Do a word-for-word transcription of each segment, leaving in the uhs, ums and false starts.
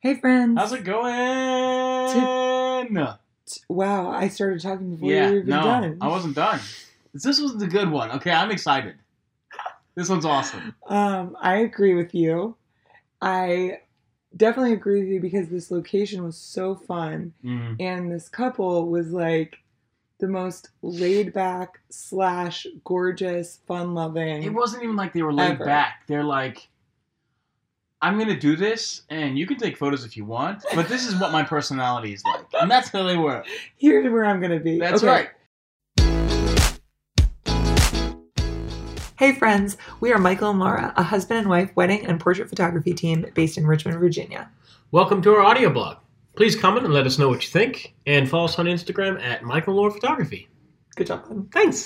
Hey, friends. How's it going? T- t- wow, I started talking before yeah, you were even no, done. I wasn't done. This was the good one. Okay, I'm excited. This one's awesome. Um, I agree with you. I definitely agree with you because this location was so fun, Mm. and this couple was like the most laid back slash gorgeous, fun loving. It wasn't even like they were laid Ever. back. They're like, I'm gonna do this, and you can take photos if you want, but this is what my personality is like, and that's how they were. Here's where I'm gonna be. That's Okay. right. Hey friends, we are Michael and Laura, a husband and wife wedding and portrait photography team based in Richmond, Virginia. Welcome to our audio blog. Please comment and let us know what you think, and follow us on Instagram at Michael and Laura Photography. Good job, Glenn. Thanks.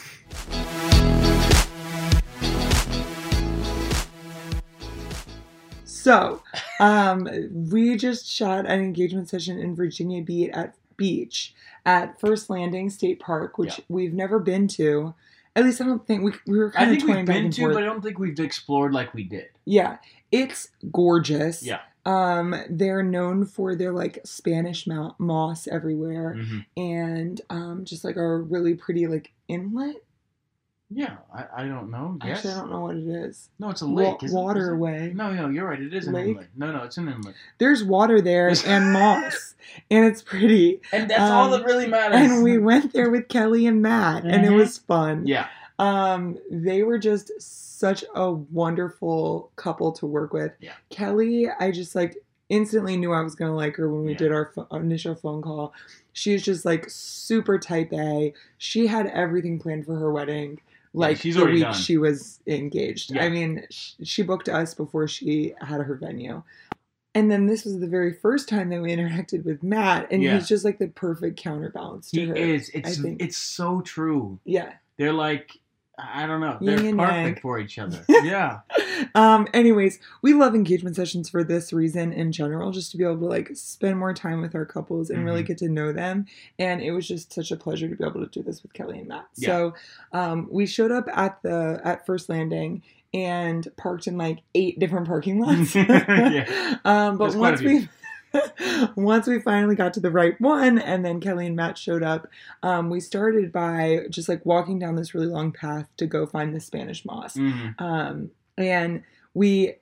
So, um, we just shot an engagement session in Virginia Beach at Beach at First Landing State Park, which Yeah. we've never been to. At least I don't think we we were I kind of think toying we've back been and to, forth. but I don't think we've explored like we did. Yeah, it's gorgeous. Yeah. Um, they're known for their like Spanish mo- moss everywhere, Mm-hmm. and um, just like a really pretty like inlet. Yeah, I, I don't know. Yes. Actually, I don't know what it is. No, it's a Wa- lake. isn't it? waterway. No, no, you're right. It is an Lake? inlet. No, no, it's an inlet. There's water there and moss, and it's pretty. And that's all Um, that really matters. And we went there with Kelly and Matt, and it Mhm. was fun. Yeah. Um, they were just such a wonderful couple to work with. Yeah. Kelly, I just like instantly knew I was gonna like her when we Yeah. did our pho- initial phone call. She was just like super type A. She had everything planned for her wedding. Like she's the already week done. she was engaged. Yeah. I mean, sh- she booked us before she had her venue. And then this was the very first time that we interacted with Matt, and Yeah. he's just like the perfect counterbalance to He her. is. It's I think. it's so true. Yeah. They're like, I don't know. Yin They're and perfect yang. for each other. Yeah. Um, anyways, we love engagement sessions for this reason in general, just to be able to like spend more time with our couples and really Mhm. get to know them. And it was just such a pleasure to be able to do this with Kelly and Matt. So um, we showed up at the at First Landing and parked in like eight different parking lots. Yeah. um, but There's quite a once few. we once we finally got to the right one, and then Kelly and Matt showed up, um, we started by just like walking down this really long path to go find the Spanish moss. Mhm. Um, and we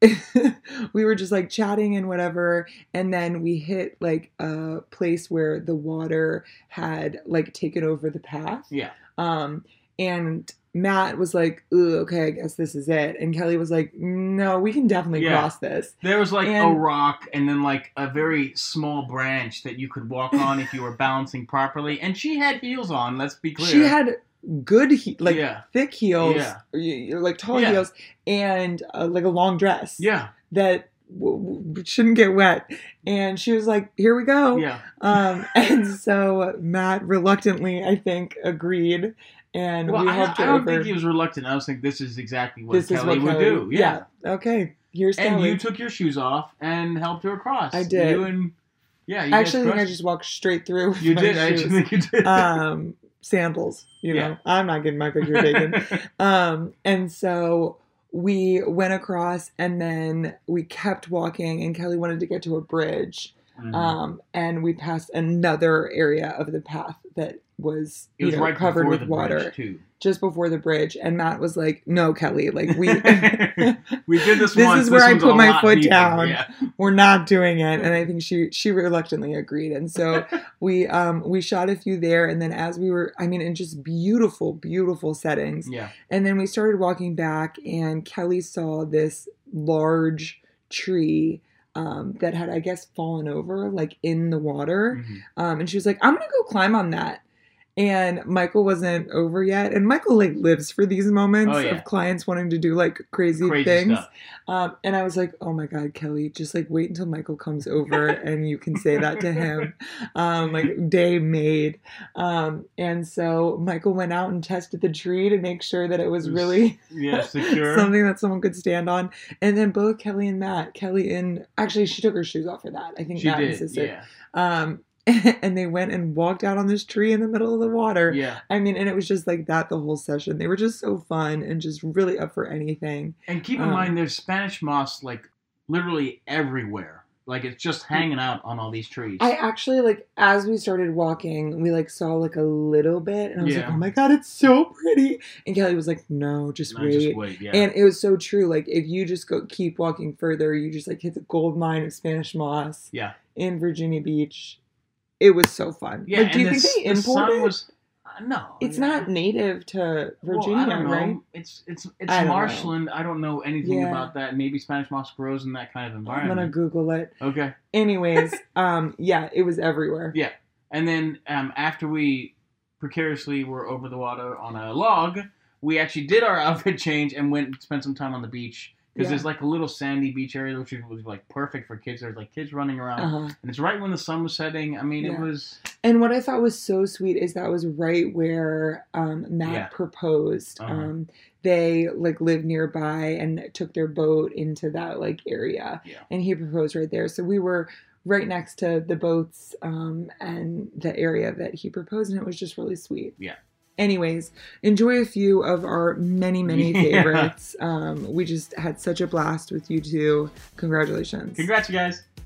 we were just like chatting and whatever, and then we hit like a place where the water had like taken over the path. Yeah. Um, and Matt was like, "Ooh, okay, I guess this is it." And Kelly was like, "No, we can definitely Yeah. cross this." There was like a And- rock and then like a very small branch that you could walk on if you were balancing properly. And she had heels on, let's be clear. She had good, he- like Yeah. thick heels, Yeah. y- y- like tall Yeah. heels, and uh, like a long dress. Yeah. That w- w- shouldn't get wet. And she was like, "Here we go." Yeah. Um, and so Matt reluctantly, I think, agreed, and Well, we I, helped I her don't over. think he was reluctant. I was thinking this is exactly what This Kelly is what would Kelly do. Yeah. yeah. Okay. Here's And Kelly. you took your shoes off and helped her across. I did. You and yeah. You I guys actually think I crushed just walked straight through. With it. You my did. I shoes. actually think you did. um, sandals. You know, Yeah. I'm not getting my picture taken. Um, and so we went across, and then we kept walking, and Kelly wanted to get to a bridge. Mhm. Um, and we passed another area of the path that was, It you was know, right covered before with the water, bridge, too. just before the bridge. And Matt was like, "No, Kelly, like we, We did this, This once. is where I one's put a my lot foot deeper. down. Yeah. we're not doing it." And I think she she reluctantly agreed. And so we um we shot a few there, and then as we were, I mean, in just beautiful, beautiful settings. Yeah. And then we started walking back, and Kelly saw this large tree um, that had, I guess, fallen over, like, in the water. Mhm. Um, and she was like, "I'm going to go climb on that." And Michael wasn't over yet. And Michael, like, lives for these moments Oh, yeah. of clients wanting to do, like, crazy, Crazy things. stuff. Um, and I was like, "Oh, my God, Kelly, just, like, wait until Michael comes over and you can say that to him." Um, like, day made. Um, and so Michael went out and tested the tree to make sure that it was It was really Yeah, secure. something that someone could stand on. And then both Kelly and Matt, Kelly in, actually, she took her shoes off for that. I think She Matt did. insisted. Yeah. Um, and they went and walked out on this tree in the middle of the water. Yeah. I mean, and it was just like that the whole session. They were just so fun and just really up for anything. And keep in Um, mind, there's Spanish moss like literally everywhere. Like it's just hanging out on all these trees. I actually, like, as we started walking, we, like, saw, like, a little bit. And I was Yeah. like, oh, my God, it's so pretty. And Kelly was like, no, just No, wait. just wait, yeah. And it was so true. Like, if you just go keep walking further, you just, like, hit the gold mine of Spanish moss yeah. in Virginia Beach. It was so fun. Yeah, Like, do and you the, think they the imported sun it? was uh, no. It's yeah. not native to Virginia, well, I don't know. right? It's it's it's I don't know. marshland. I don't know anything Yeah. about that. Maybe Spanish moss grows in that kind of I'm environment. gonna Google it. Okay. Anyways, um, yeah, it was everywhere. Yeah. And then um, after we precariously were over the water on a log, we actually did our outfit change and went and spent some time on the beach. Because Yeah. there's like a little sandy beach area, which was like perfect for kids. There's like kids running around. Uh-huh. And it's right when the sun was setting. I mean, Yeah. it was... And what I thought was so sweet is that was right where um, Matt Yeah. proposed. Uh-huh. Um, they like lived nearby and took their boat into that like area, Yeah. and he proposed right there. So we were right next to the boats um, and the area that he proposed, and it was just really sweet. Yeah. Anyways, enjoy a few of our many, many Yeah. favorites. Um, we just had such a blast with you two. Congratulations. Congrats, you guys.